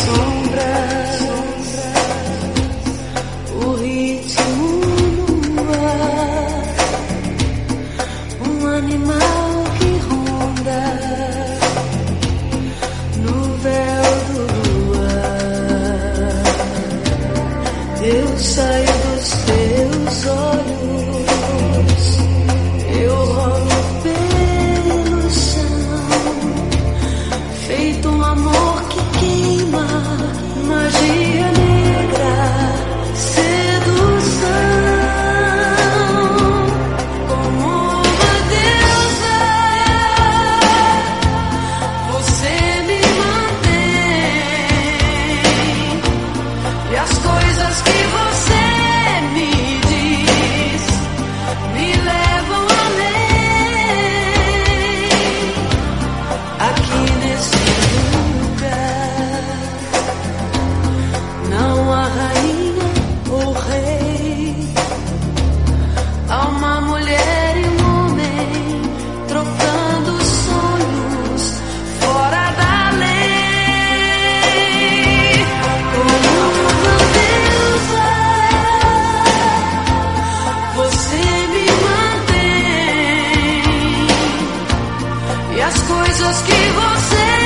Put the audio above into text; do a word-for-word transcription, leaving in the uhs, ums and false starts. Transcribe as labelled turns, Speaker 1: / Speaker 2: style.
Speaker 1: sombras, o ritmo no ar, um animal que ronda no véu do luar. Eu saio dos teus olhos, eu rolo pelo chão, feito um amor que queima, magia negra, sedução, como uma deusa. Você me mantém, e as coisas que você me diz me levam além. Aqui nesse lugar não há rainha ou rei, há uma mulher e um homem trocando sonhos fora da lei. Como uma deusa, você me mantém, e as coisas que você